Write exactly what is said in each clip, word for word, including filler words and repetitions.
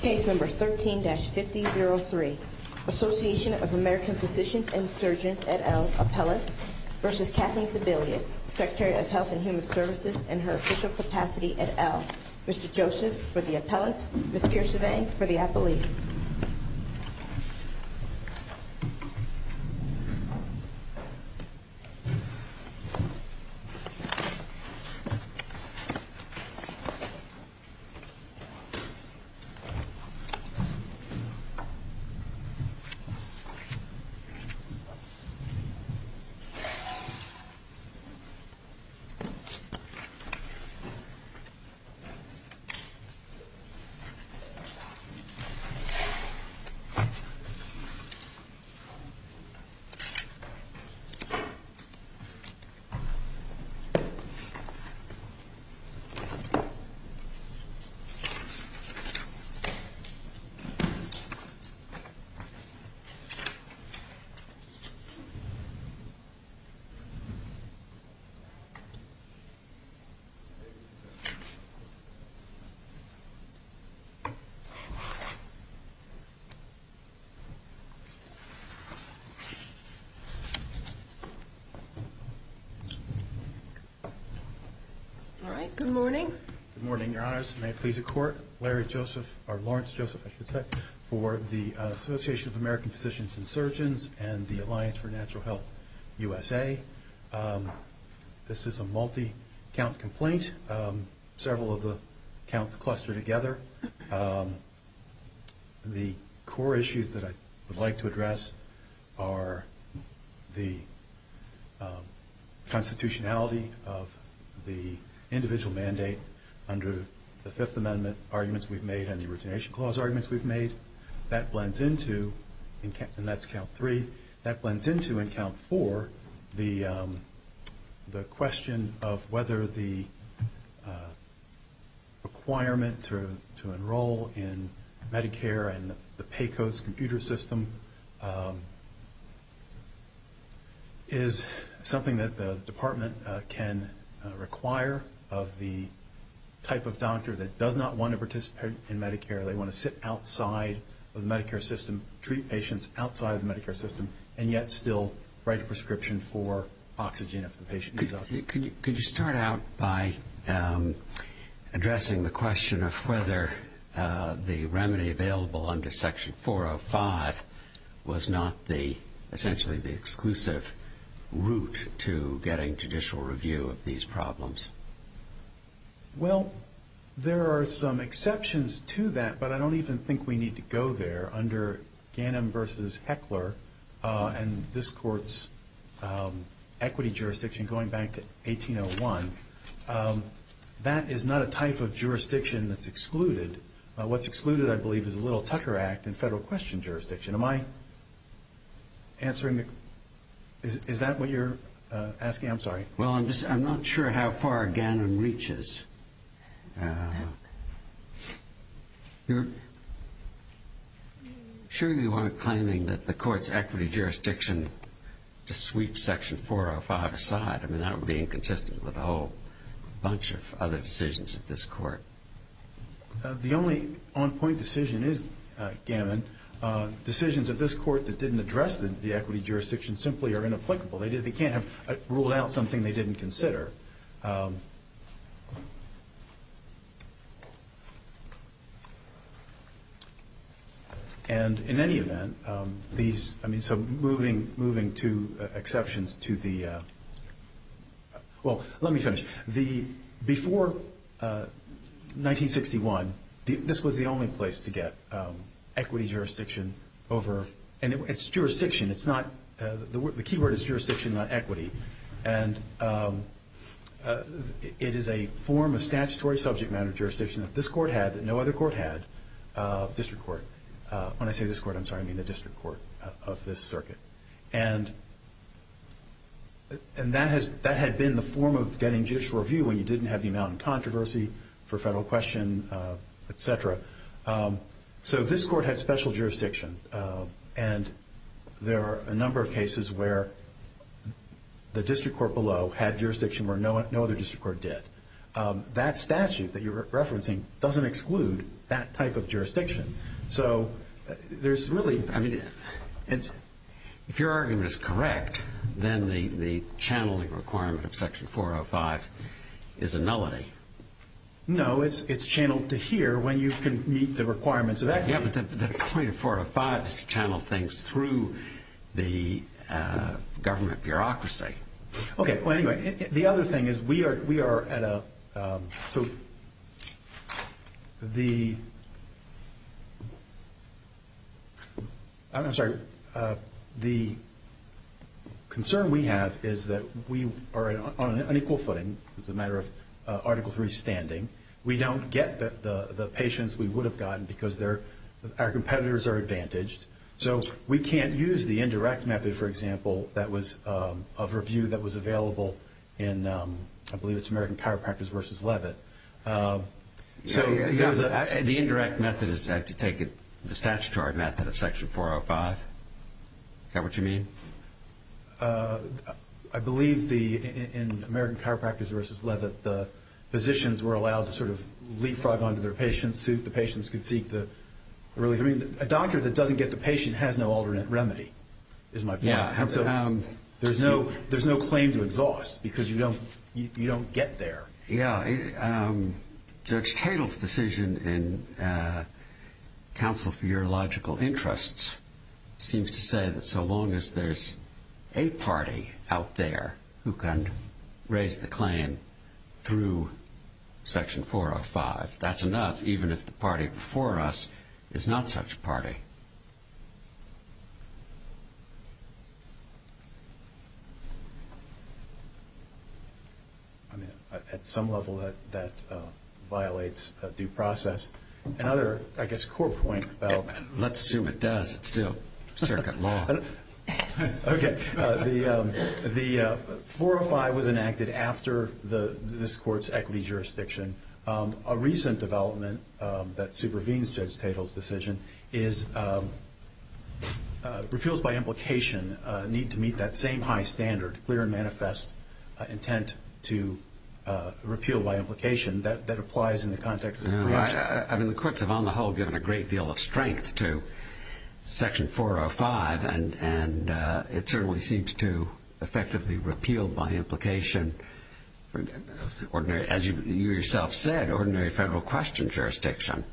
Case number thirteen dash fifty oh three. Association of American Physicians and Surgeons et al. Appellants versus Kathleen Sebelius, Secretary of Health and Human Services in her official capacity et al. Mister Joseph for the appellants, Miz Kirsevang for the appellees. Good morning. Good morning, Your Honors. May it please the Court, Larry Joseph, or Lawrence Joseph, I should say, for the uh, Association of American Physicians and Surgeons and the Alliance for Natural Health U S A. Um, this is a multi-count complaint. Um, several of the counts cluster together. Um, the core issues that I would like to address are the um, constitutionality of the individual mandate under the Fifth Amendment arguments we've made and the Origination Clause arguments we've made. That blends into, in, and that's count three, that blends into in count four the um, the question of whether the uh, requirement to, to enroll in Medicare and the, the PAYCO's computer system um, is something that the department uh, can uh, require of the type of doctor that does not want to participate in Medicare. They want to sit outside of the Medicare system, treat patients outside of the Medicare system, and yet still write a prescription for oxygen if the patient needs oxygen. Could you, could you start out by um, addressing the question of whether uh, the remedy available under Section four oh five was not the essentially the exclusive route to getting judicial review of these problems? Well, there are some exceptions to that, but I don't even think we need to go there. Under Ganem versus Heckler uh, and this court's um, equity jurisdiction going back to eighteen oh one, um, that is not a type of jurisdiction that's excluded. Uh, what's excluded, I believe, is the Little Tucker Act and federal question jurisdiction. Am I answering the, is, is that what you're uh, asking? I'm sorry. Well, I'm just, I'm not sure how far Ganem reaches. Uh, you're surely you aren't claiming that the court's equity jurisdiction just sweeps Section four oh five aside. I mean, that would be inconsistent with a whole bunch of other decisions of this court. Uh, the only on-point decision is uh, Gammon. Uh, decisions of this court that didn't address the, the equity jurisdiction simply are inapplicable. They did, they can't have uh, ruled out something they didn't consider. Um, And in any event, um, these, I mean, so moving moving to uh, exceptions to the, uh, well, let me finish. The, before uh, nineteen sixty-one, the, this was the only place to get um, equity jurisdiction over, and it, it's jurisdiction, it's not, uh, the, the key word is jurisdiction, not equity. And um, uh, it is a form of statutory subject matter jurisdiction that this court had, that no other court had, uh, district court. Uh, when I say this court, I'm sorry, I mean the district court uh, of this circuit. And and that has that had been the form of getting judicial review when you didn't have the amount in controversy for federal question, uh, et cetera. Um, so this court had special jurisdiction, uh, and there are a number of cases where the district court below had jurisdiction where no no other district court did. um, that statute that you're referencing doesn't exclude that type of jurisdiction. So uh, there's really... I mean, it's, if your argument is correct, then the, the channeling requirement of Section four oh five is a nullity. No, it's it's channeled to here when you can meet the requirements of equity. Yeah, but the, the point of four oh five is to channel things through the uh, government bureaucracy. Okay. Well, anyway, it, it, the other thing is we are we are at a um, so the I'm, I'm sorry uh, the concern we have is that we are on an unequal footing as a matter of uh, Article three standing. We don't get the, the, the patients we would have gotten because they're, our competitors are advantaged. So we can't use the indirect method, for example, that was um, of review that was available in, um, I believe it's American Chiropractors versus Levitt. Um, so yeah, yeah, there's yeah, a, the indirect method is uh, to take it, the statutory method of Section four oh five. Is that what you mean? Uh, I believe the in, in American Chiropractors versus Levitt, the physicians were allowed to sort of leapfrog onto their patient's suit. The patients could seek the relief. I mean, a doctor that doesn't get the patient has no alternate remedy, is my point. Yeah. And so um, there's no there's no claim to exhaust because you don't you, you don't get there. Yeah. It, um, Judge Tatel's decision in uh, Counsel for Urological Interests seems to say that so long as there's a party out there who can raise the claim through Section four oh five, that's enough, even if the party before us is not such a party. I mean, at some level that that uh, violates uh, due process. Another, I guess, core point about... Let's assume it does. It's still circuit law. Okay. Uh, the um, the uh, four oh five was enacted after the this court's equity jurisdiction. Um, a recent development um, that supervenes Judge Tatel's decision is um, uh, repeals by implication uh, need to meet that same high standard, clear and manifest uh, intent to uh, repeal by implication that, that applies in the context of No, preemption. I, I mean, the courts have on the whole given a great deal of strength to Section four oh five, and, and uh, it certainly seems to effectively repeal by implication, ordinary, as you, you yourself said, ordinary federal question jurisdiction.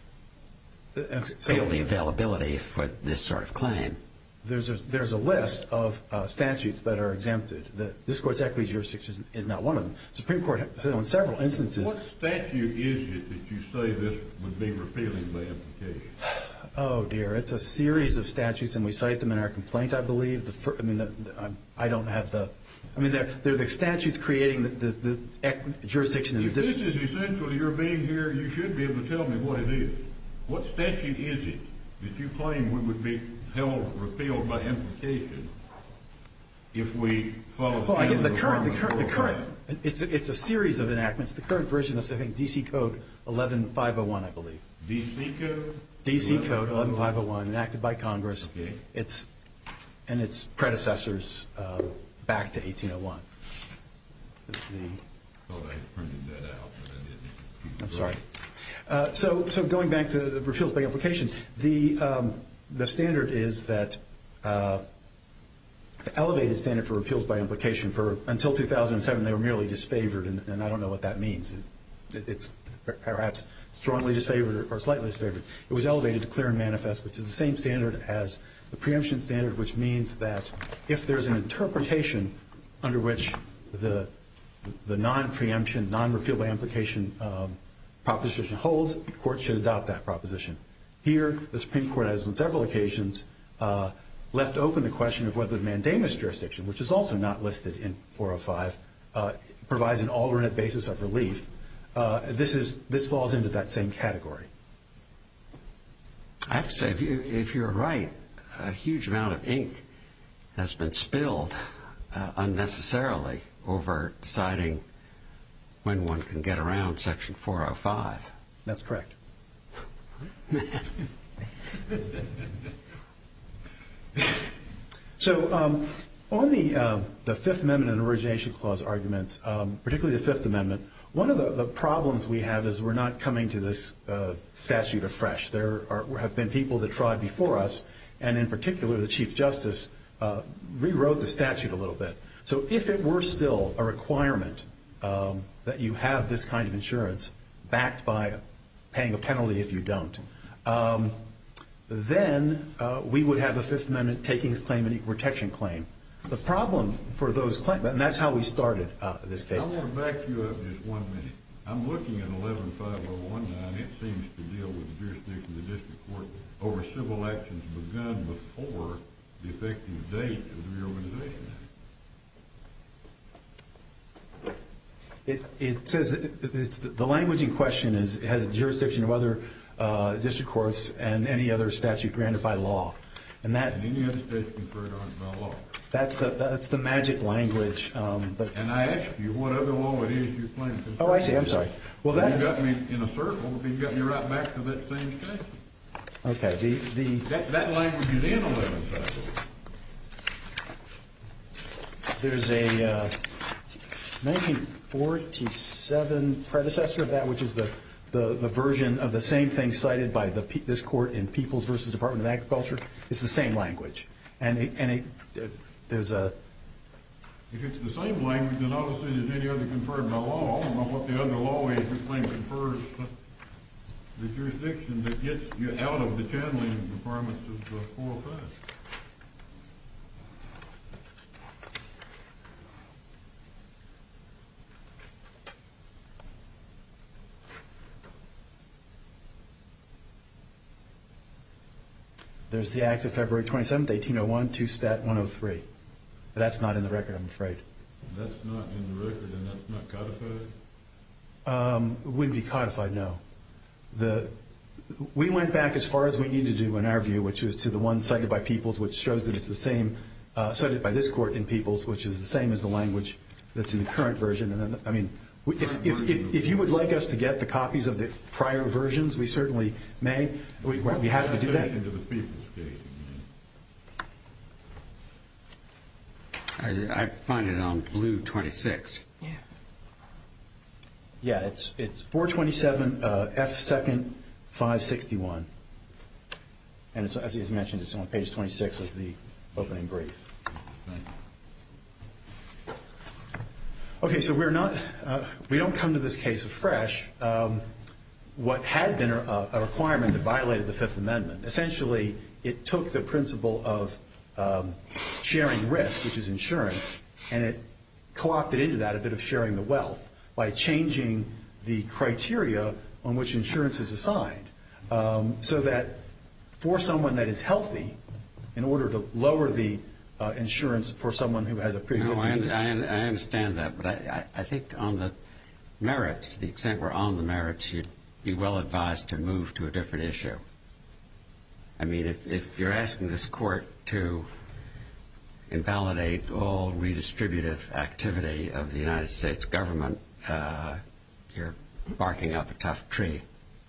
Uh, so Repeal the availability for this sort of claim. There's a, there's a list of uh, statutes that are exempted. The, this court's equity jurisdiction is not one of them. Supreme Court has on several instances. What statute is it that you say this would be repealing by implication? Oh dear, it's a series of statutes, and we cite them in our complaint, I believe. The fir- I mean, the, the, I'm, I don't have the. I mean, they're they're the statutes creating the, the, the equ- jurisdiction in the If this district. is essential to your being here, you should be able to tell me what it is. What statute is it that you claim we would be held repealed by implication if we follow Well, I get the the current, the current, the requirement current. It's a, it's a series of enactments. The current version is, I think, D C Code eleven five oh one, I believe. D C Code? D C Code eleven five oh one, enacted by Congress. Okay. It's and its predecessors uh, back to eighteen oh one. The, the, Thought I had printed that out, but I didn't. I'm sorry. Uh, so, so going back to the repeals by implication, the um, the standard is that uh, the elevated standard for repeals by implication for until two thousand seven they were merely disfavored, and, and I don't know what that means. It, it's perhaps strongly disfavored or slightly disfavored. It was elevated to clear and manifest, which is the same standard as the preemption standard, which means that if there's an interpretation under which the the non-preemption, non-repeal by implication um, proposition holds, the court should adopt that proposition. Here, the Supreme Court has on several occasions uh, left open the question of whether the mandamus jurisdiction, which is also not listed in four oh five, uh, provides an alternate basis of relief. Uh, this is this falls into that same category. I have to say, if, you, if you're right, a huge amount of ink has been spilled uh, unnecessarily over deciding when one can get around Section four oh five. That's correct. So um, on the uh, the Fifth Amendment and Origination Clause arguments, um, particularly the Fifth Amendment, One of the, the problems we have is we're not coming to this uh, statute afresh. There are, have been people that tried before us, and in particular the Chief Justice uh, rewrote the statute a little bit. So if it were still a requirement um, that you have this kind of insurance backed by paying a penalty if you don't, um, then uh, we would have a Fifth Amendment takings claim and equal protection claim. The problem for those claims, and that's how we started uh, this case. I want to back you up just one minute. I'm looking at eleven five oh one nine. It seems to deal with the jurisdiction of the district court over civil actions begun before the effective date of the Reorganization Act. It, it says it, it's the, the language in question is it has jurisdiction of other uh, district courts and any other statute granted by law, and that And any other statute conferred on it by law. That's the that's the magic language. Um, but And I asked you what other law it is you claim to. Oh, I see. I'm sorry. Well, Well, that you got me in a circle, but you got me right back to that same statute. okay. The the That, that language is in eleven five oh. there's a uh, nineteen forty-seven predecessor of that, which is the, the the version of the same thing cited by the this court in Peoples versus Department of Agriculture. It's the same language, and it, and it, uh, there's a. If it's the same language, then all it says is any other conferred by law. I don't know what the other law is you claim confers the jurisdiction that gets you out of the channeling requirements of uh, four oh five. There's the Act of February twenty-seventh, eighteen oh one, two Stat one oh three. But that's not in the record, I'm afraid. That's not in the record, and that's not codified? Um, it wouldn't be codified, no. The we went back as far as we needed to do in our view, which was to the one cited by Peoples, which shows that it's the same, uh, cited by this court in Peoples, which is the same as the language that's in the current version. And then, I mean, we- if, if, if, if you would like us to get the copies of the prior versions, we certainly may. We, we'd be happy to do that. Into the Peoples case again. I, I find it on Blue twenty-six. Yeah. Yeah, it's it's four twenty-seven uh, F second five sixty-one, and it's, as he's mentioned, it's on page twenty-six of the opening brief. Thank you. Okay, so we're not uh, we don't come to this case afresh. Um, what had been a, a requirement that violated the Fifth Amendment, essentially, it took the principle of um, sharing risk, which is insurance, and it co-opted into that a bit of sharing the wealth by changing the criteria on which insurance is assigned, um, so that for someone that is healthy, in order to lower the uh, insurance for someone who has a No, pre-existing. I, I, I understand that, but I, I, I think on the merits, to the extent we're on the merits, you'd be well advised to move to a different issue. I mean, if, if you're asking this court to invalidate all redistributive activity of the United States government, uh, you're barking up a tough tree.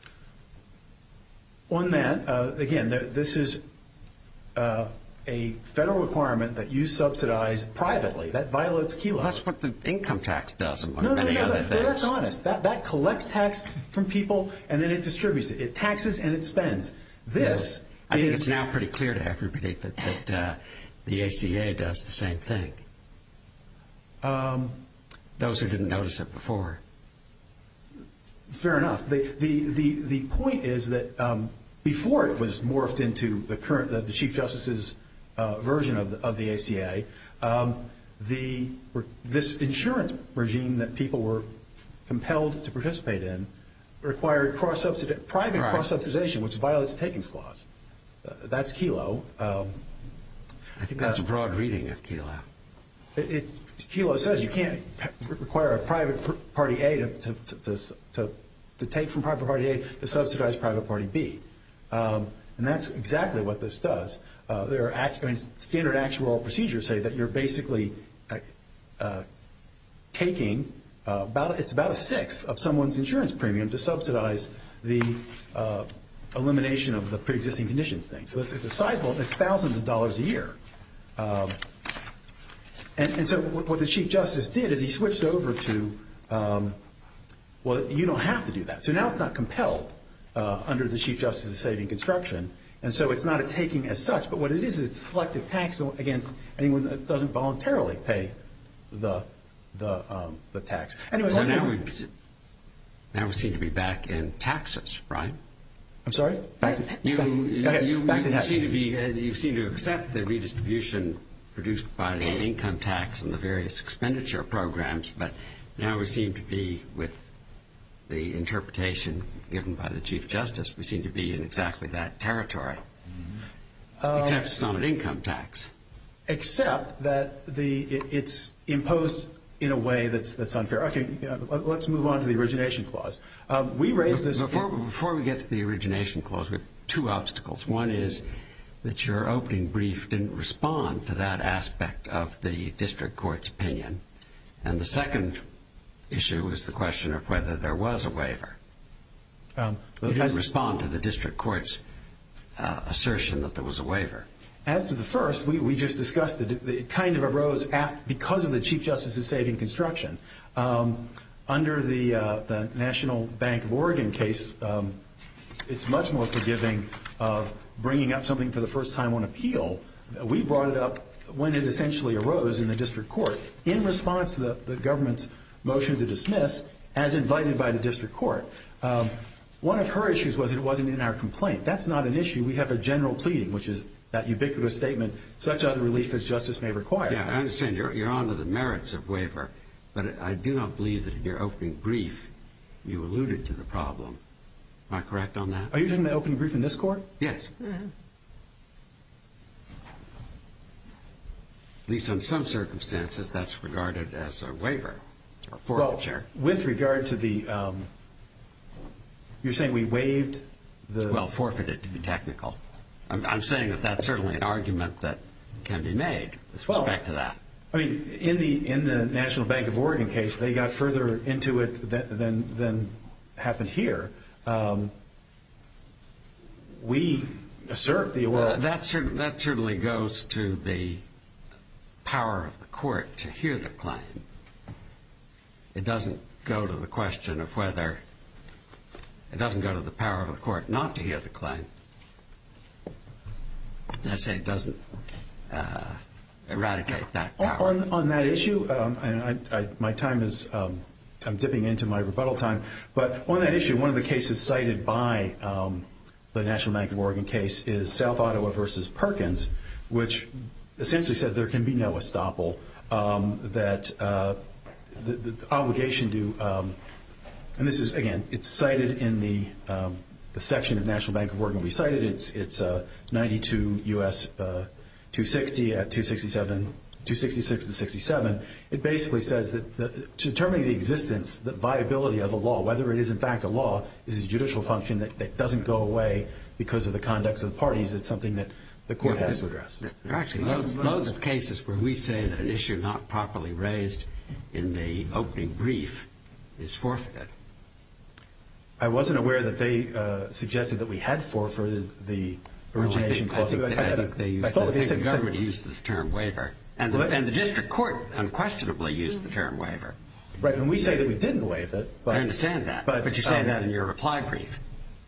On that, uh, again, th- this is uh, a federal requirement that you subsidize privately. That violates Kelo. That's what the income tax does, among No, no, many no, other no, things. no, that's honest. That that collects tax from people and then it distributes it. It taxes and it spends. This I think is, it's now pretty clear to everybody that, that uh, the A C A does the same thing. Um, Those who didn't notice it before. Fair enough. The the the, the point is that um, before it was morphed into the current the, the Chief Justice's uh, version of the, of the A C A, um, the this insurance regime that people were compelled to participate in required cross subsidi- private Right. cross subsidization, which violates the takings clause. Uh, that's Kelo. Um, I think that's Uh, a broad reading of Kelo. It, it, Kelo says you can't p- require a private pr- party A to, to, to, to, to take from private party A to subsidize private party B. Um, and that's exactly what this does. Uh, there are act, I mean, standard actuarial procedures say that you're basically uh, uh, taking uh, about, it's about a sixth of someone's insurance premium to subsidize the uh, elimination of the pre-existing conditions thing. So it's, it's a sizable, it's thousands of dollars a year. Um, And, and so what the Chief Justice did is he switched over to um, well, you don't have to do that. So now it's not compelled uh, under the Chief Justice's saving construction, and so it's not a taking as such, but what it is is it's selective tax against anyone that doesn't voluntarily pay the the um, the tax. Anyway, so now we now we seem to be back in taxes, right? I'm sorry. Back to, you, back, you, okay, you, back to you seem to be uh, you seem to accept the redistribution produced by the income tax and the various expenditure programs, but now we seem to be with the interpretation given by the Chief Justice. We seem to be in exactly that territory, mm-hmm. um, except it's not an income tax. Except that the it, it's imposed in a way that's that's unfair. Okay, uh, let's move on to the origination clause. Um, we raised this before before we get to the origination clause. We have two obstacles. One is that your opening brief didn't respond to that aspect of the district court's opinion, and the second issue is the question of whether there was a waiver. Um, you didn't respond to the district court's uh, assertion that there was a waiver. As to the first, we, we just discussed that it, it kind of arose after, because of the Chief Justice's saving construction. Um, under the, uh, the National Bank of Oregon case, um, it's much more forgiving of bringing up something for the first time on appeal. We brought it up when it essentially arose in the district court in response to the, the government's motion to dismiss as invited by the district court. Um, one of her issues was it wasn't in our complaint. That's not an issue. We have a general pleading, which is that ubiquitous statement, such other relief as justice may require. Yeah, I understand. You're, you're on to the merits of waiver, but I do not believe that in your opening brief you alluded to the problem. Am I correct on that? Are you talking about the opening brief in this court? Yes. Mm-hmm. At least in some circumstances, that's regarded as a waiver or forfeiture. Well, with regard to the, um, you're saying we waived the... Well, forfeited, to be technical. I'm, I'm saying that that's certainly an argument that can be made with respect well, to that. I mean, in the in the National Bank of Oregon case, they got further into it than than, than happened here. Um, we assert the oral... Uh, that, cer- that certainly goes to the power of the court to hear the claim. It doesn't go to the question of whether... It doesn't go to the power of the court not to hear the claim. I say it doesn't uh, eradicate that power. On, on that issue, um, and I, I, my time is, um, I'm dipping into my rebuttal time, but on that issue, one of the cases cited by um, the National Bank of Oregon case is South Ottawa versus Perkins, which essentially says there can be no estoppel, um, that uh, the, the obligation to, um, and this is, again, it's cited in the um, the section of National Bank of Oregon we cited. It's it's uh, ninety-two U S uh, two sixty at two sixty-seven, two sixty-six to sixty-seven. It basically says that the, determining the existence, the viability of a law, whether it is in fact a law, is a judicial function that, that doesn't go away because of the conduct of the parties. It's something that the court yeah, has to address. There are actually loads, loads of cases where we say that an issue not properly raised in the opening brief is forfeited. I wasn't aware that they uh, suggested that we had forfeited the origination well, I think, clause. I think, I, I think they used I thought the, they said, the government said, used the term waiver. And the, well, and the district court unquestionably used the term waiver. Right, and we say that we didn't waive it. But, I understand that, but, but you say um, that in your reply brief.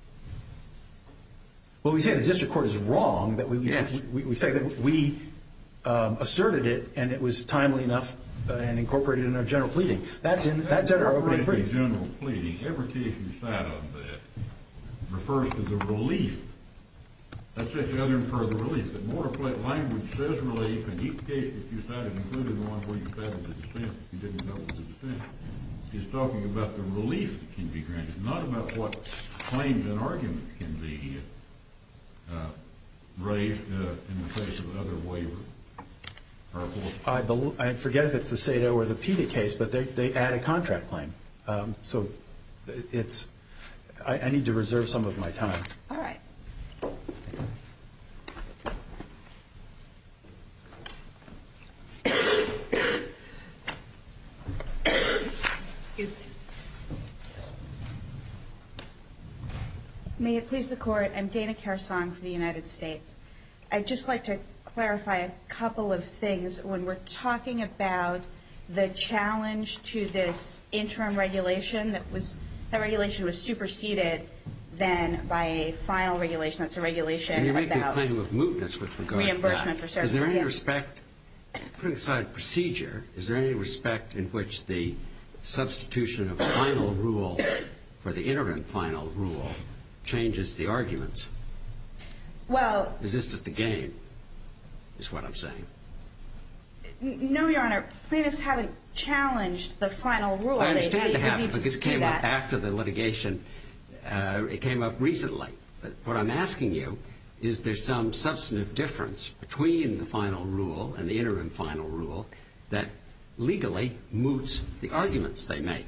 Well, we say the district court is wrong. That we yes. we, we say that we um, asserted it, and it was timely enough uh, and incorporated in our general pleading. That's in that's in our opening brief. General pleading. Every case you cite on that refers to the relief. That's just the other and further relief. The boilerplate language says relief, and each case that you cited, including the one where you cited the dissent, if you didn't know it was a dissent, is talking about the relief that can be granted, not about what claims and arguments can be uh, raised uh, in the face of other waiver. I, bel- I forget if it's the Sato or the PETA case, but they, they add a contract claim. Um, so it's I, I need to reserve some of my time. All right. Excuse me. May it please the Court, I'm Dana Kersong for the United States. I'd just like to clarify a couple of things when we're talking about the challenge to this interim regulation that was That regulation was superseded then by a final regulation. That's a regulation and you're making about a claim of mootness with regard reimbursement to that. for services. Is there any yes. respect, putting aside procedure, is there any respect in which the substitution of a final rule for the interim final rule changes the arguments? Well, Is this just a game, is what I'm saying? n- no, Your Honor. Plaintiffs haven't challenged the final rule. I understand they, they they would haven't need to because it do came up that. after the litigation. Uh, it came up recently. But what I'm asking you is there some substantive difference between the final rule and the interim final rule that legally moots the arguments they make?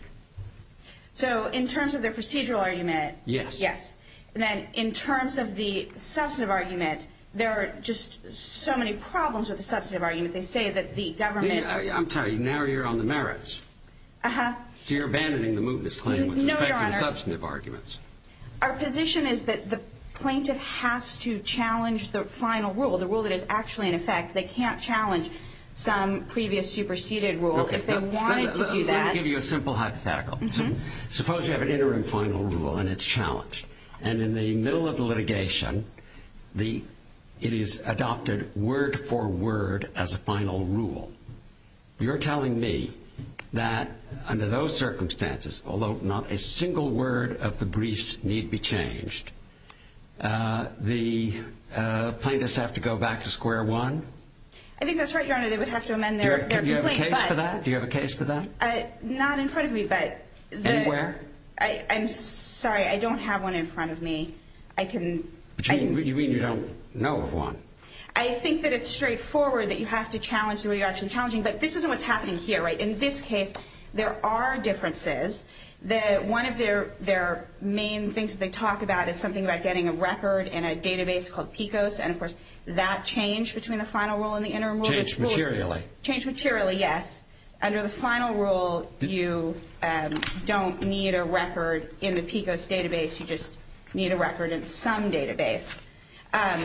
So in terms of their procedural argument, Yes. Yes. And then in terms of the substantive argument, there are just so many problems with the substantive argument. They say that the government... I, I'm sorry, now you're on the merits. Uh-huh. So you're abandoning the mootness claim with No, respect Your to the Honor. substantive arguments. Our position is that the plaintiff has to challenge the final rule, the rule that is actually in effect. They can't challenge some previous superseded rule. Okay. If they Let- wanted let- to let- do Let that... me give you a simple hypothetical. Mm-hmm. So, suppose you have an interim final rule and it's challenged. And in the middle of the litigation, the it is adopted word for word as a final rule. You're telling me that under those circumstances, although not a single word of the briefs need be changed, uh, the uh, plaintiffs have to go back to square one? I think that's right, Your Honor. They would have to amend Do you their, have, their do you have a complaint. case but, for that? Do you have a case for that? Uh, not in front of me, but... The, Anywhere? I, I'm sorry, I don't have one in front of me. I can... But you, I can you mean you don't know of one? I think that it's straightforward that you have to challenge the way you're actually challenging, but this isn't what's happening here, right? In this case, there are differences. The, one of their, their main things that they talk about is something about getting a record in a database called PICOS, and of course, that changed between the final rule and the interim rule. Changed This rule is- materially. Changed materially, yes. Under the final rule, you um, don't need a record in the PICOS database. You just need a record in some database. Um,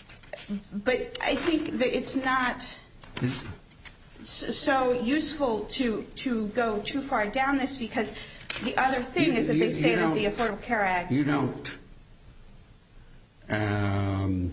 but I think that it's not s- so useful to to go too far down this, because the other thing You- is that you- they say you that the don't- Affordable Care Act... You don't um,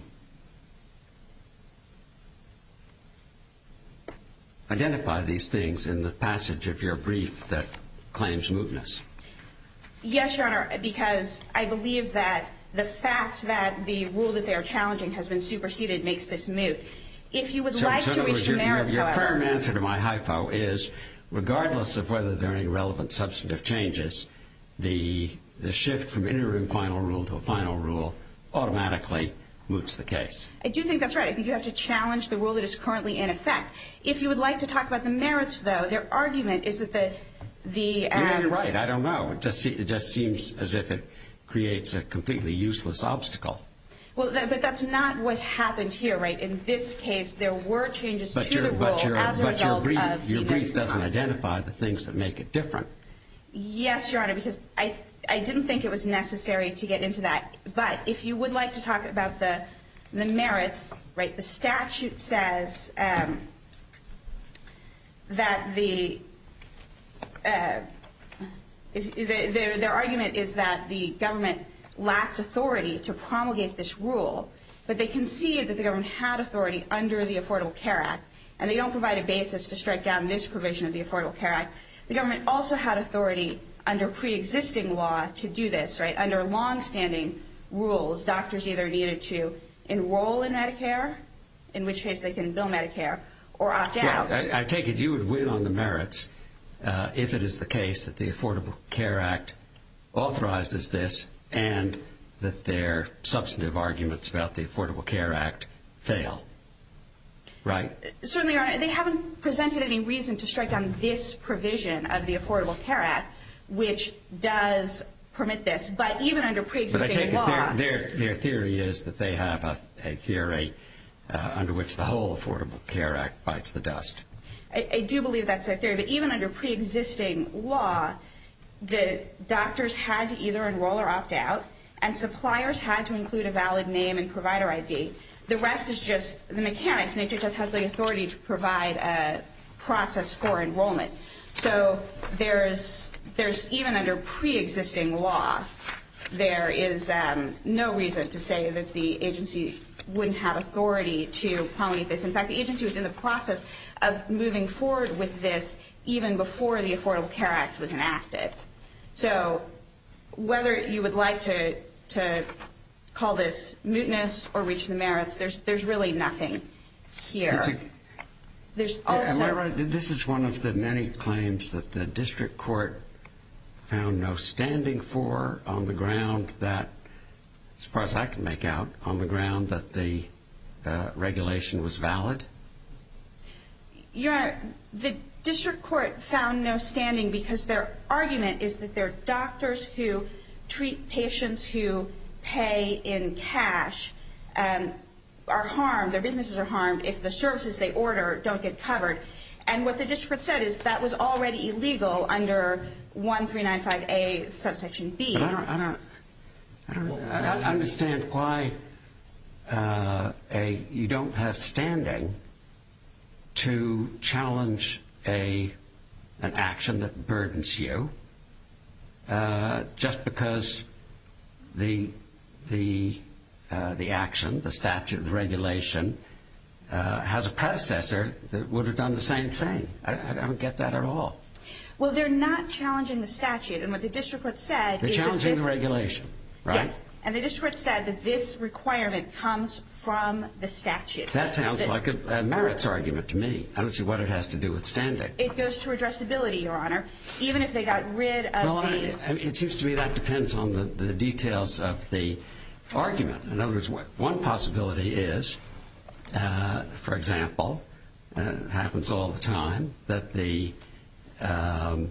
identify these things in the passage of your brief that claims mootness. Yes, Your Honor, because I believe that the fact that the rule that they are challenging has been superseded makes this moot. If you would So, like so in to other reach words, the your, merits, your, your however... firm answer to my hypo is, regardless of whether there are any relevant substantive changes, the the shift from interim final rule to a final rule automatically moots the case. I do think that's right. I think you have to challenge the rule that is currently in effect. If you would like to talk about the merits, though, their argument is that the... the um, You may be right. I don't know. It just, it just seems as if it creates a completely useless obstacle. Well, that, but that's not what happened here, right? In this case, there were changes But to your, the rule but your, as a but your result brief, of your the brief notice doesn't of harm. identify the things that make it different. Yes, Your Honor, because I I didn't think it was necessary to get into that. But if you would like to talk about the the merits, right? The statute says um, that the uh, if, the, their their argument is that the government lacked authority to promulgate this rule, but they concede that the government had authority under the Affordable Care Act, and they don't provide a basis to strike down this provision of the Affordable Care Act. The government also had authority under pre-existing law to do this, right? Under long-standing rules, doctors either needed to enroll in Medicare, in which case they can bill Medicare, or opt out. Well, I, I take it you would win on the merits uh, if it is the case that the Affordable Care Act authorizes this and that their substantive arguments about the Affordable Care Act fail. Right? Certainly, Your Honor. They haven't presented any reason to strike down this provision of the Affordable Care Act, which does permit this. But even under pre-existing But I take law... it their, their, their theory is that they have a, a theory uh, under which the whole Affordable Care Act bites the dust. I, I do believe that's their theory. But even under pre-existing law, the doctors had to either enroll or opt out, and suppliers had to include a valid name and provider I D. The rest is just the mechanics, and H H S has the authority to provide a process for enrollment. So there's there's even under pre-existing law, there is um, no reason to say that the agency wouldn't have authority to promulgate this. In fact, the agency was in the process of moving forward with this even before the Affordable Care Act was enacted. So whether you would like to to call this mootness or reach the merits, there's there's really nothing here. A, there's also. Am I right? This is one of the many claims that the district court found no standing for on the ground that, as far as I can make out, on the ground that the uh, regulation was valid? Your Honor, the district court found no standing because their argument is that they're doctors who treat patients who pay in cash um, are harmed, their businesses are harmed if the services they order don't get covered. And what the district court said is that was already illegal under one three nine five A subsection B. But I don't, I don't, I don't I understand why uh, a you don't have standing to challenge a an action that burdens you uh, just because the the uh, the action, the statute, the regulation uh, has a predecessor that would have done the same thing. I, I don't get that at all. Well, they're not challenging the statute, and what the district court said they're is challenging that this, the regulation, right? Yes, and the district court said that this requirement comes from the statute. That sounds that, like a, a merits argument to me. I don't see what it has to do with standing. It goes to redressability, Your Honor. Even if they got rid of well, the... I, I, it seems to me that depends on the, the details of the argument. In other words, one possibility is, uh, for example, uh, it happens all the time, that the um,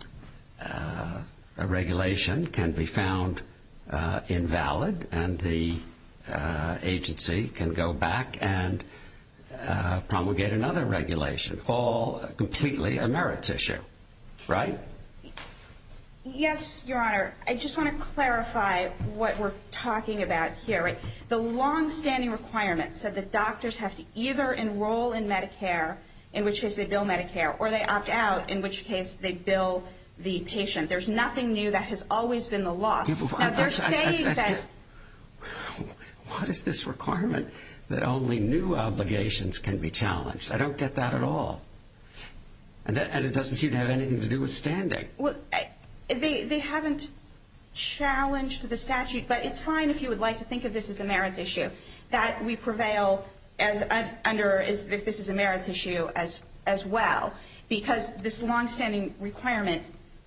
uh, a regulation can be found uh, invalid, and the uh, agency can go back and uh, promulgate another regulation, all completely a merits issue, right? Yes, Your Honor. I just want to clarify what we're talking about here. Right? The long-standing requirement said that doctors have to either enroll in Medicare, in which case they bill Medicare, or they opt out, in which case they bill the patient. There's nothing new. That has always been the law. Yeah, but, now, I'm, they're I'm, saying I, I, I, that... What is this requirement that only new obligations can be challenged? I don't get that at all. And, that, and it doesn't seem to have anything to do with standing. Well, I, They they haven't challenged the statute, but it's fine if you would like to think of this as a merits issue, that we prevail as uh, under as if this is a merits issue as as well, because this longstanding requirement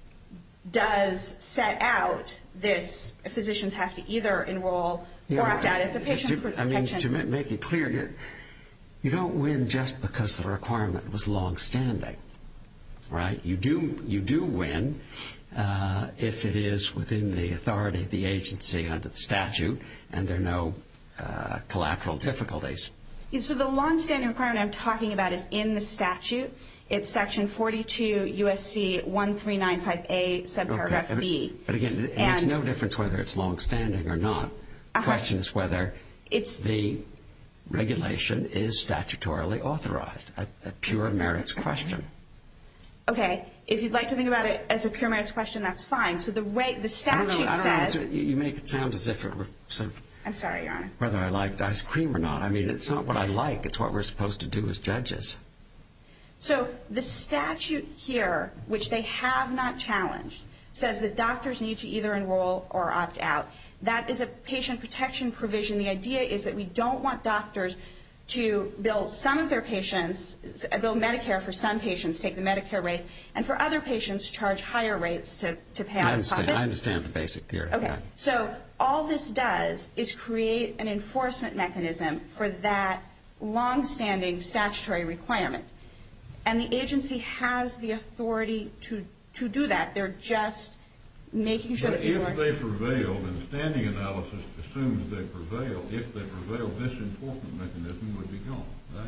does set out this: physicians have to either enroll yeah, or opt out. It's a patient to, protection. I mean, to make it clear, you, you don't win just because the requirement was longstanding, right? You do you do win. Uh, if it is within the authority of the agency under the statute and there are no uh, collateral difficulties. So the longstanding requirement I'm talking about is in the statute. It's Section forty-two U S C one three nine five A, subparagraph okay. B. But again, it and, makes no difference whether it's longstanding or not. The uh-huh. question is whether it's, the regulation is statutorily authorized, a, a pure merits question. Okay. If you'd like to think about it as a pure merits question, that's fine. So the way the statute I don't know, I don't says... know, you make it sound as if it were sort of... I'm sorry, Your Honor. Whether I liked ice cream or not. I mean, it's not what I like. It's what we're supposed to do as judges. So the statute here, which they have not challenged, says that doctors need to either enroll or opt out. That is a patient protection provision. The idea is that we don't want doctors to bill some of their patients, bill Medicare for some patients, take the Medicare rates, and for other patients charge higher rates to, to pay out of pocket. I understand the basic theory. Okay. Right. So all this does is create an enforcement mechanism for that longstanding statutory requirement. And the agency has the authority to, to do that. They're just making sure but that people if are... they prevail, and the standing analysis assumes they prevail, if they prevail, this enforcement mechanism would be gone, right?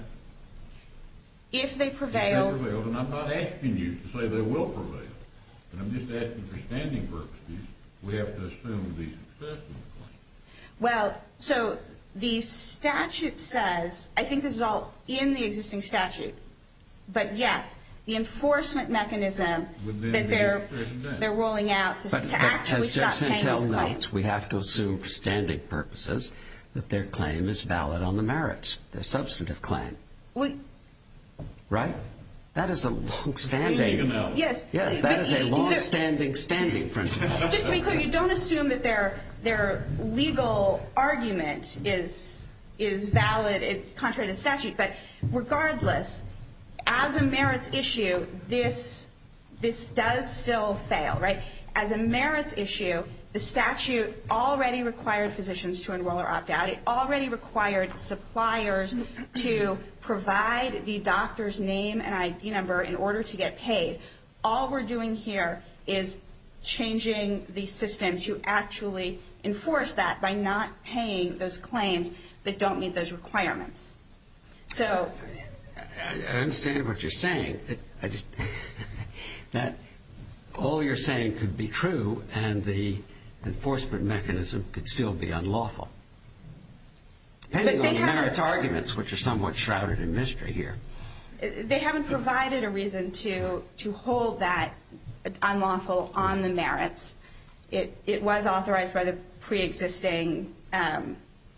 If they prevail... If they prevail, and I'm not asking you to say they will prevail, but I'm just asking for standing purposes, we have to assume the success of the claim. Well, so the statute says, I think this is all in the existing statute, but yes, the enforcement mechanism that they're they're rolling out to, but, to but actually as Judge stop paying Santel these notes, claims. we have to assume for standing purposes that their claim is valid on the merits, their substantive claim. We, right? That is a long-standing. yes. Yeah, that is a long-standing standing principle. Just to be clear, you don't assume that their their legal argument is is valid, it, contrary to the statute. But regardless, as a merits issue, this this does still fail, right? As a merits issue, the statute already required physicians to enroll or opt out. It already required suppliers to provide the doctor's name and I D number in order to get paid. All we're doing here is changing the system to actually enforce that by not paying those claims that don't meet those requirements. So I understand what you're saying. It, I just that all you're saying could be true, and the enforcement mechanism could still be unlawful, depending on the merits arguments, which are somewhat shrouded in mystery here. They haven't provided a reason to to hold that unlawful on the merits. It it was authorized by the pre-existing um,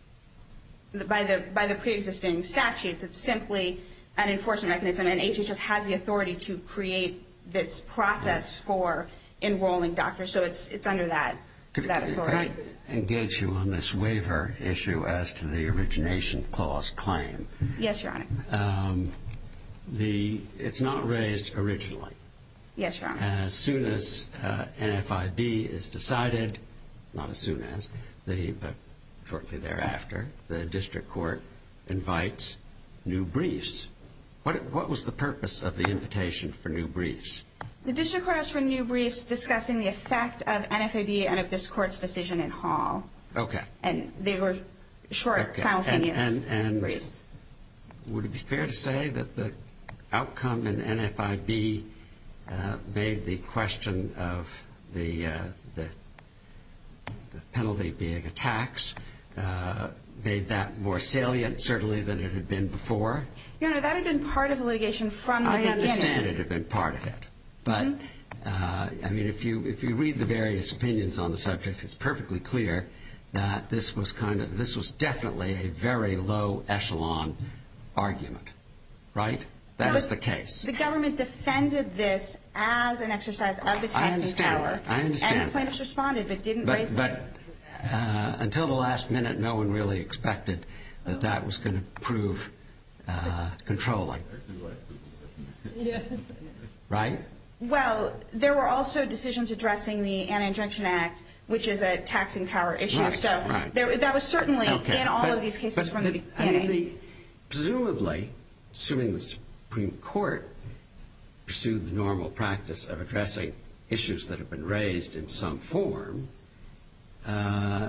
by the by the pre-existing statutes. It's simply an enforcement mechanism, and H H S has the authority to create this process for enrolling doctors. So it's it's under that could, that authority. Could I engage you on this waiver issue as to the origination clause claim? Yes, Your Honor. Um, the it's not raised originally. Yes, Your Honor. As soon as uh, N F I B is decided, not as soon as, the but shortly thereafter, the district court invites new briefs. What what was the purpose of the invitation for new briefs? The district court asked for new briefs discussing the effect of N F I B and of this court's decision in Hall. Okay. And they were short, okay. simultaneous and, and, and briefs. Would it be fair to say that the outcome in N F I B uh, made the question of the, uh, the the penalty being a tax, uh, made that more salient, certainly, than it had been before? Your Honor, that had been part of the litigation from the I beginning. I understand it had been part of it. But, mm-hmm. uh, I mean, if you if you read the various opinions on the subject, it's perfectly clear that this was kind of, this was definitely a very low echelon argument, right? That no, is the case. The government defended this as an exercise of the taxing power. I understand. And the plaintiffs responded, but didn't but, raise it. But uh, until the last minute, no one really expected that that was going to prove uh, controlling. Yeah. Right? Well, there were also decisions addressing the Anti-Injunction Act, which is a taxing power issue. Right, so right. There, that was certainly okay. in all but, of these cases from the, the beginning. I mean, the, presumably, assuming the Supreme Court pursued the normal practice of addressing issues that have been raised in some form, uh,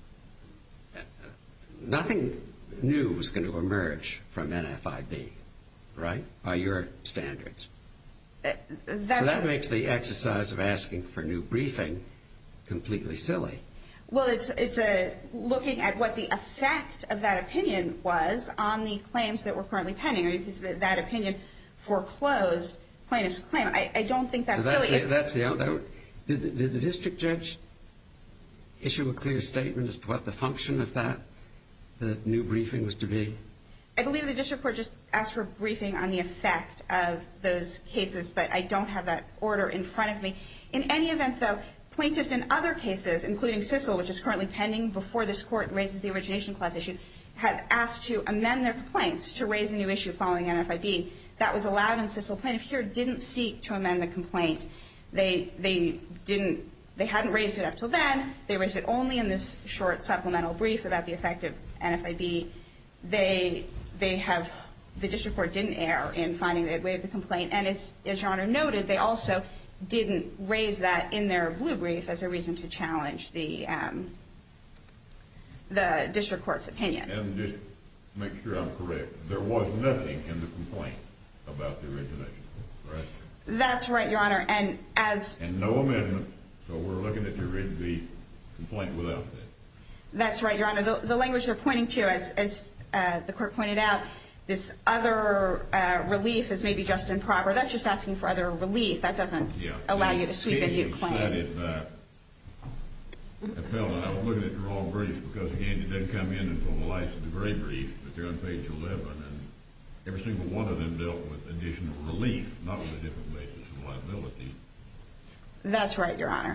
nothing new was going to emerge from N F I B, right, by your standards. Uh, that's so that makes the exercise of asking for new briefing completely silly. Well, it's it's a looking at what the effect of that opinion was on the claims that were currently pending, or because that, that opinion foreclosed plaintiff's claim. I, I don't think that's, so that's silly. The, that's the that, did, the, did the district judge issue a clear statement as to what the function of that the new briefing was to be? I believe the district court just asked for a briefing on the effect of those cases, but I don't have that order in front of me. In any event, though, plaintiffs in other cases, including Sissel, which is currently pending before this court raises the origination clause issue, have asked to amend their complaints to raise a new issue following N F I B. That was allowed in Sissel. Plaintiff here didn't seek to amend the complaint. They they didn't they hadn't raised it up till then. They raised it only in this short supplemental brief about the effect of N F I B. They they have the district court didn't err in finding they had waived the complaint, and as as Your Honor noted, they also didn't raise that in their blue brief as a reason to challenge the um, the district court's opinion. And just make sure I'm correct, there was nothing in the complaint about the origination, right? That's right, Your Honor, and as and no amendment. So we're looking at the the complaint without that. That's right, Your Honor. The, the language they're pointing to, as as uh, the court pointed out, this other uh, relief is maybe just improper. That's just asking for other relief. That doesn't Yeah. allow you to sweep in new claims. Cited by appellant. I was looking at the wrong brief because, again, it doesn't come in until the last of the gray brief, but they're on page eleven, and every single one of them dealt with additional relief, not with a different basis of liability. That's right, Your Honor.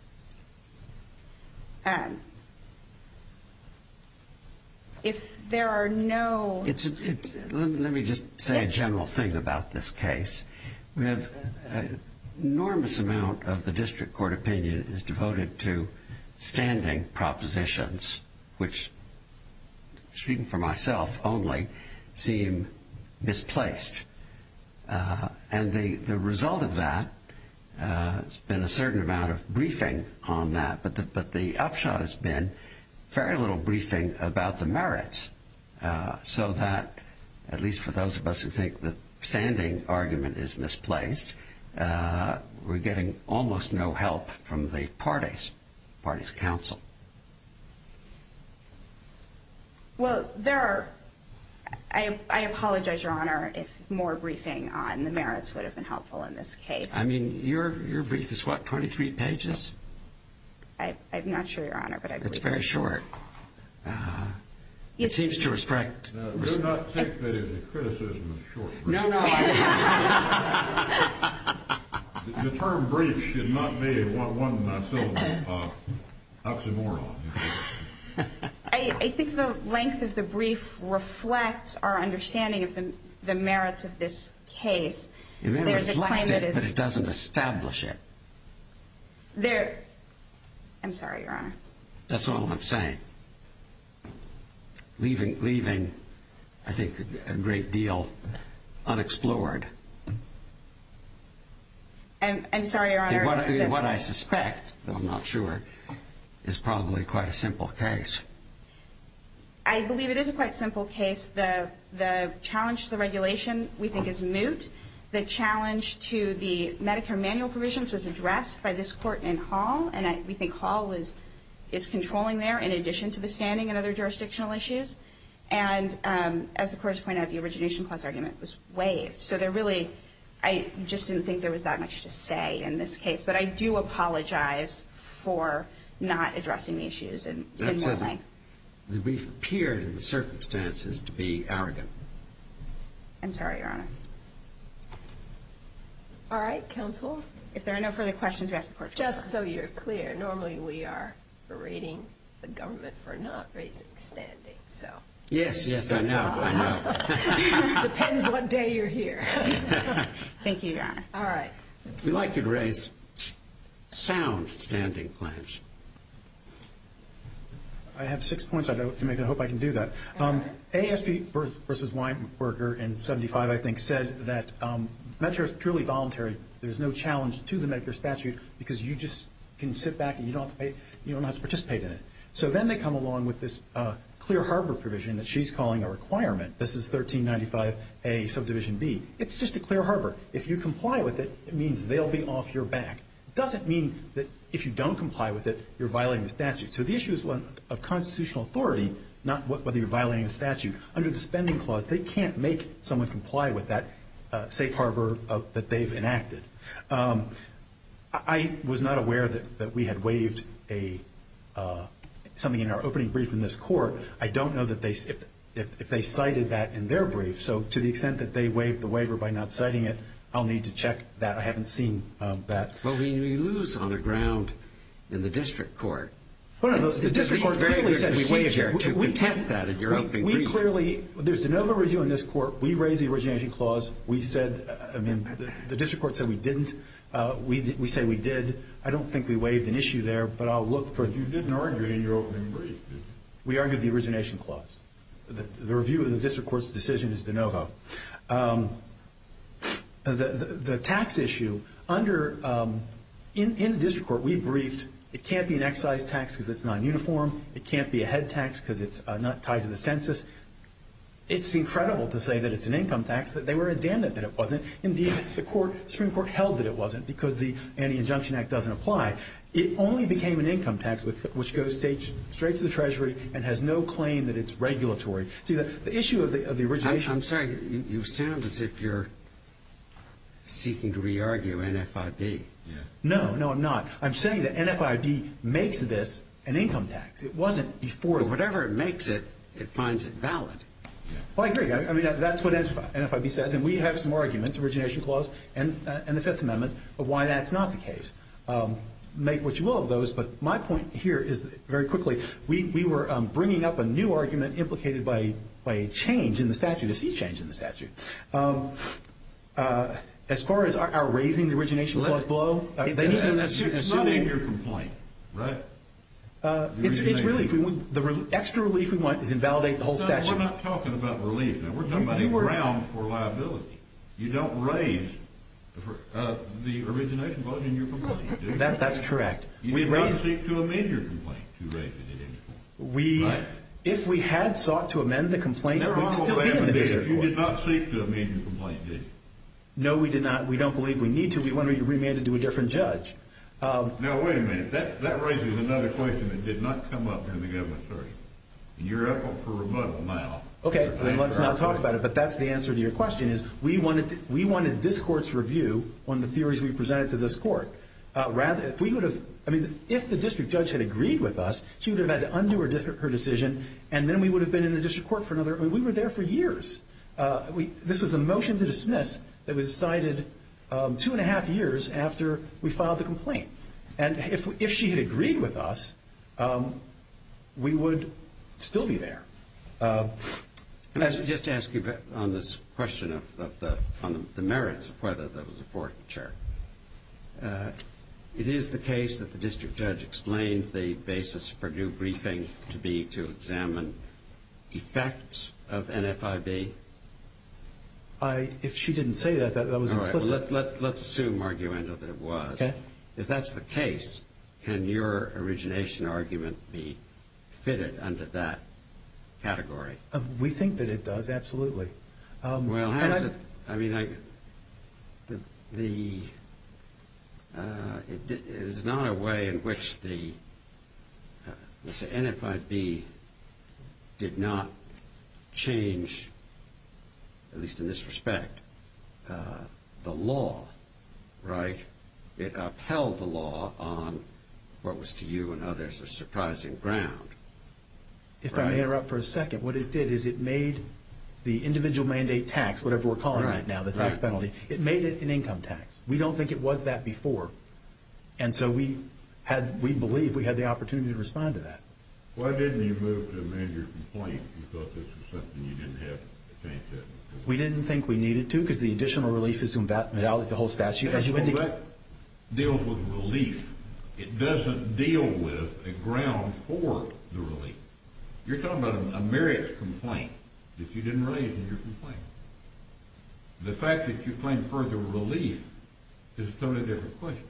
Um, if there are no... It's, a, it's let, let me just say Yes. a general thing about this case. We have an enormous amount of the district court opinion is devoted to standing propositions, which, speaking for myself only, seem misplaced. Uh, and the, the result of that uh, has been a certain amount of briefing on that, but the, but the upshot has been very little briefing about the merits, uh, so that, at least for those of us who think the standing argument is misplaced, uh, we're getting almost no help from the parties, parties' counsel. Well, there are... I, I apologize, Your Honor, if more briefing on the merits would have been helpful in this case. I mean, your your brief is, what, twenty-three pages? I, I'm not sure, Your Honor, but I believe... It's very short. Uh, it Yes. seems to respect... Now, do not take that as a criticism of short brief. No, no, I... The, the term brief should not be a one, one uh, syllable uh, oxymoron. I, I think the length of the brief reflects our understanding of the, the merits of this case. It may There's a claim reflect that it, is... but it doesn't establish it. There... I'm sorry, Your Honor. That's all I'm saying. Leaving, leaving, I think, a great deal unexplored. I'm, I'm sorry, Your Honor. And what, that- what I suspect, though I'm not sure, is probably quite a simple case. I believe it is a quite simple case. The, the challenge to the regulation, we think, is moot. The challenge to the Medicare manual provisions was addressed by this court in Hall, and I, we think Hall is, is controlling there in addition to the standing and other jurisdictional issues. And um, as the court has pointed out, the origination clause argument was waived. So there really, I just didn't think there was that much to say in this case. But I do apologize for not addressing the issues in, in more length. The brief appeared in the circumstances to be arrogant. I'm sorry, Your Honor. All right, counsel. If there are no further questions, we ask the court to Just so you're clear, normally we are berating the government for not raising standing, so. Yes, yes, I know, I know. Depends what day you're here. Thank you, Your Honor. All right. We'd like you to raise sound standing claims. I have six points I'd like to make. I hope I can do that. Um, A S P versus Weinberger in seventy-five, I think, said that um, Medicare is purely voluntary. There's no challenge to the Medicare statute because you just can sit back and you don't have to pay. You don't have to participate in it. So then they come along with this uh, clear harbor provision that she's calling a requirement. This is thirteen ninety-five A subdivision B. It's just a clear harbor. If you comply with it, it means they'll be off your back. It doesn't mean that if you don't comply with it, you're violating the statute. So the issue is one of constitutional authority, not what, whether you're violating the statute. Under the spending clause, they can't make someone comply with that uh, safe harbor uh, that they've enacted. Um, I, I was not aware that, that we had waived a uh, something in our opening brief in this court. I don't know that they if, if, if they cited that in their brief. So to the extent that they waived the waiver by not citing it, I'll need to check that. I haven't seen um, that. Well, we, we lose on the ground in the district court. Well, no, the, the district court clearly said we waived it. To we, contest that in your we, opening we brief. clearly, there's de novo review in this court. We raised the origination clause. We said, uh, I mean, the, the district court said we didn't. Uh, we we say we did. I don't think we waived an issue there, but I'll look for. You didn't argue it in your opening brief, did you? We argued the origination clause. The, the review of the district court's decision is de novo. Um, the, the the tax issue under um, in in the district court we briefed. It can't be an excise tax because it's non-uniform. It can't be a head tax because it's uh, not tied to the census. It's incredible to say that it's an income tax. That they were adamant that it wasn't. Indeed, the court, Supreme Court held that it wasn't because the Anti-Injunction Act doesn't apply. It only became an income tax which goes straight, straight to the Treasury and has no claim that it's regulatory. See, the, the issue of the, of the origination... I'm, I'm sorry, you, you sound as if you're seeking to re-argue N F I B. Yeah. No, no, I'm not. I'm saying that N F I B makes this an income tax. It wasn't before... But whatever it makes it, it finds it valid. Yeah. Well, I agree. I, I mean, that's what N F I B says, and we have some arguments, origination clause and, uh, and the Fifth Amendment, of why that's not the case. Um, make what you will of those, but my point here is, that, very quickly, we, we were um, bringing up a new argument implicated by, by a change in the statute, a sea change in the statute. Um, uh, as far as our, our raising the origination Let, clause below, uh, it, they need to... It's, it's not in your complaint, right? Uh, it's, it's relief. We want, the re- extra relief we want is invalidate the whole no, statute. We're not talking about relief now. We're talking You- about you a were- ground for liability. You don't raise the, uh, the origination clause in your complaint, do you? That, that's correct. You we did not raised, seek to amend your complaint to raise it at any point. we, Right? if we had sought to amend the complaint, Never we'd mind still what be in the happened there. district You court. did not seek to amend your complaint, did you? No, we did not. We don't believe we need to. We want to be remanded to a different judge. Um, Now, wait a minute. That, that raises another question that did not come up during the government hearing. And you're up for rebuttal now. okay, To then let's answer our not talk question. about it. But that's the answer to your question: is we wanted to, we wanted this court's review on the theories we presented to this court. Uh, rather, if we would have, I mean, if the district judge had agreed with us, she would have had to undo her, her decision, and then we would have been in the district court for another. I mean, we were there for years. Uh, we, this was a motion to dismiss that was decided um, two and a half years after we filed the complaint. And if if she had agreed with us, um, we would still be there. Uh, And I should just ask you about- on this question of, of the on the, the merits of whether there was a forfeiture. Uh, it is the case that the district judge explained the basis for new briefing to be to examine effects of N F I B. I, if she didn't say that, that, that was All right, well, implicit. let, let, let's assume, arguendo, that it was. Okay. If that's the case, can your origination argument be fitted under that category? Uh, we think that it does, absolutely. Um, Well, how and is I- it? I mean, I, the, the uh, it, di- it is not a way in which the uh, let's say N F I B did not change, at least in this respect, uh, the law, right? It upheld the law on what was to you and others a surprising ground. If I may Right. interrupt for a second, what it did is it made the individual mandate tax, whatever we're calling Right, it now, the tax right. penalty, it made it an income tax. We don't think it was that before. And so we had, we believe we had the opportunity to respond to that. Why didn't you move to amend your complaint? You thought this was something you didn't have to change that before. We didn't think we needed to because the additional relief is to invalidate the whole statute, as you Well, indicate. that deals with relief. It doesn't deal with a ground for the relief. You're talking about a, a merits complaint that you didn't raise in your complaint. The fact that you claim further relief is a totally different question.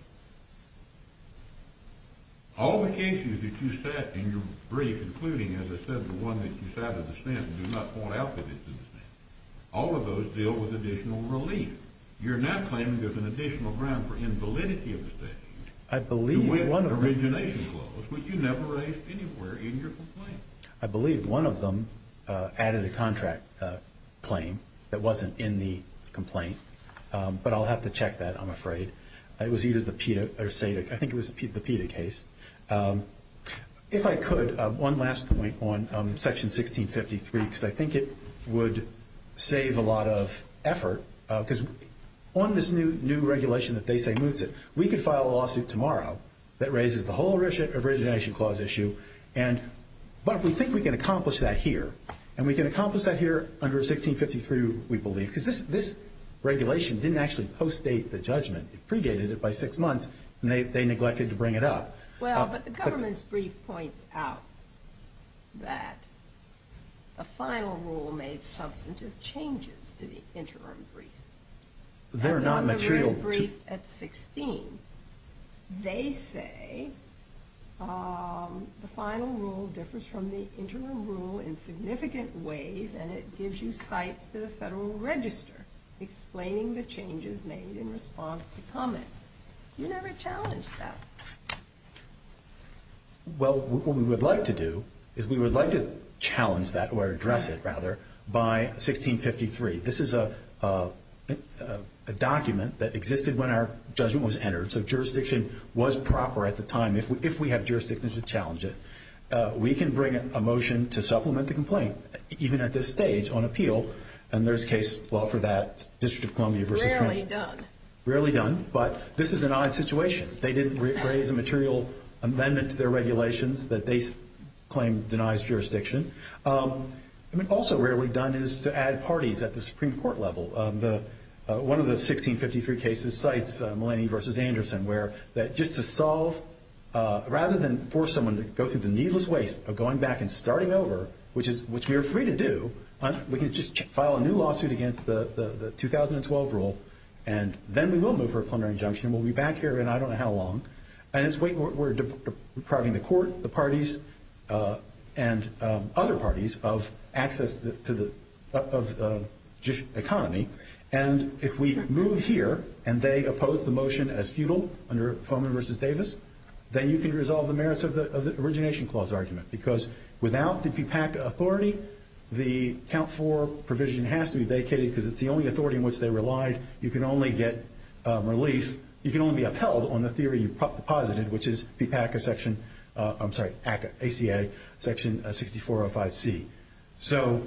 All the cases that you cite in your brief, including, as I said, the one that you cited, the dissent, do not point out that it's a dissent. All of those deal with additional relief. You're now claiming there's an additional ground for invalidity of the statute. I believe with one of them, origination clause, which you never raised anywhere in your complaint. I believe one of them uh, added a contract uh, claim that wasn't in the complaint, um, but I'll have to check that, I'm afraid. It was either the PETA or SADA. I think it was the PETA case. Um, if I could, uh, one last point on um, Section sixteen fifty-three, because I think it would save a lot of effort, because uh, on this new new regulation that they say moots it, we could file a lawsuit tomorrow that raises the whole origination clause issue, and but we think we can accomplish that here, and we can accomplish that here under sixteen fifty-three, we believe, because this this regulation didn't actually post-date the judgment. It predated it by six months, and they, they neglected to bring it up. Well, Uh, but the government's brief points out that the final rule made substantive changes to the interim brief. They're That's not on the material red to- brief at sixteen. They say um, the final rule differs from the interim rule in significant ways, and it gives you cites to the Federal Register explaining the changes made in response to comments. You never challenged that. Well, what we would like to do is we would like to challenge that, or address it, rather, by sixteen fifty-three. This is a, a, a document that existed when our judgment was entered, so jurisdiction was proper at the time. If we, if we have jurisdiction to challenge it, uh, we can bring a, a motion to supplement the complaint, even at this stage, on appeal. And there's case law for that, District of Columbia versus Rarely Trent. done. Rarely done, but this is an odd situation. They didn't raise a material amendment to their regulations that they claim denies jurisdiction. Um, I mean, also rarely done is to add parties at the Supreme Court level. Um, the uh, one of the sixteen fifty-three cases cites uh, Mulaney versus Anderson, where that just to solve, uh, rather than force someone to go through the needless waste of going back and starting over, which is which we are free to do, uh, we can just ch- file a new lawsuit against the, the, the two thousand twelve rule, and then we will move for a preliminary injunction. We'll be back here in I don't know how long. And it's wait, we're, we're depriving the court, the parties, uh, and um, other parties of access to, to the of uh, economy. And if we move here and they oppose the motion as futile under Foman versus Davis, then you can resolve the merits of the, of the origination clause argument. Because without the P PACA authority, the count four provision has to be vacated because it's the only authority in which they relied. You can only get um, relief. You can only be upheld on the theory you posited, which is P PACA section, uh, I'm sorry, A C A, A C A section uh, sixty-four oh five C. So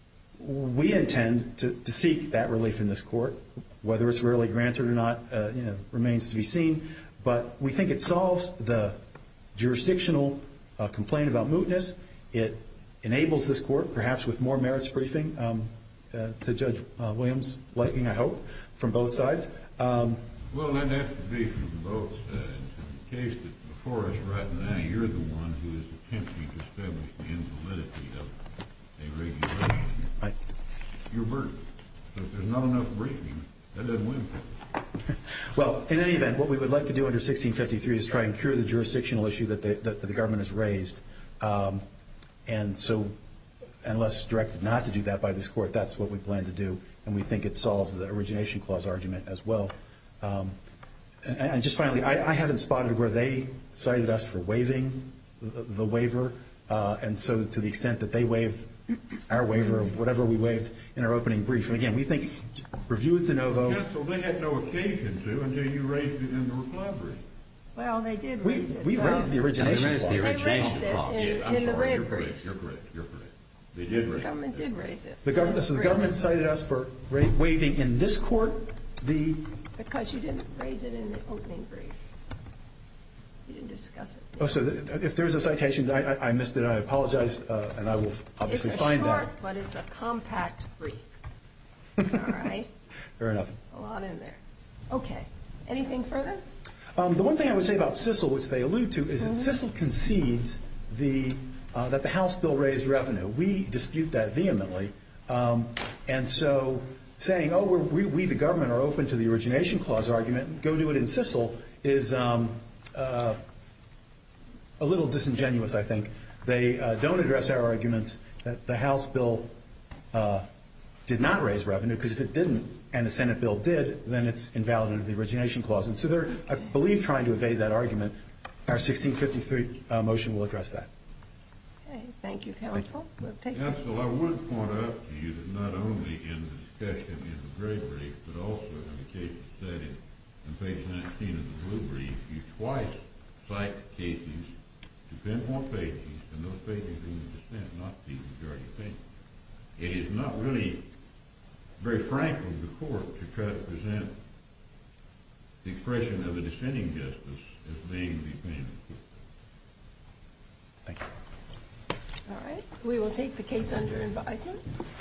we intend to, to seek that relief in this court. Whether it's rarely granted or not, uh, you know, remains to be seen. But we think it solves the jurisdictional uh, complaint about mootness. It enables this court, perhaps with more merits briefing um, uh, to Judge uh, Williams' liking, I hope, from both sides. Um, Well, that has to be from both sides. In the case that before us right now, you're the one who is attempting to establish the invalidity of a regulation. Right. Your burden. So if there's not enough briefing, that doesn't win for you. Well, in any event, what we would like to do under sixteen fifty-three is try and cure the jurisdictional issue that, they, that the government has raised. Um, and so, unless directed not to do that by this court, that's what we plan to do. And we think it solves the origination clause argument as well. Um, and, and just finally, I, I haven't spotted where they cited us for waiving the, the waiver. Uh, and so to the extent that they waived our waiver of whatever we waived in our opening brief. And again, we think review is de novo. Counsel, they had no occasion to until you raised it in the reply brief. Well, they did We, raise it. we though. raised the origination They raised the clause. They origination raised it clause. in, I'm in the sorry, red you're brief. correct. You're correct. You're correct. They did The raise it. government did raise it. The government, so the Really. government cited us for ra- waiving in this court the. Because you didn't raise it in the opening brief. You didn't discuss it. Oh, so the, if there's a citation, I, I, I missed it. I apologize, uh, and I will obviously It's a find short, that. but it's a compact brief. All right? Fair enough. It's a lot in there. Okay. Anything further? Um, the one thing I would say about CISL, which they allude to, is that CISL concedes the uh, that the House bill raised revenue. We dispute that vehemently, um, and so saying, "Oh, we're, we, we, the government, are open to the origination clause argument. Go do it in CISL," is um, uh, a little disingenuous. I think they uh, don't address our arguments that the House bill uh, did not raise revenue, because if it didn't and the Senate bill did, then it's invalid under the origination clause. And so they're, I believe, trying to evade that argument. Our sixteen fifty-three uh, motion will address that. Okay. Thank you, counsel. We'll take Counsel, I would point out to you that not only in the discussion in the gray brief, but also in the case study on page nineteen of the blue brief, you twice cite cases to pinpoint pages, and those pages are in the dissent, not the majority opinion. It is not really very frank of the court to try to present the expression of a dissenting justice as being the opinion of the court. Thank you. All right. We will take the case under advisement.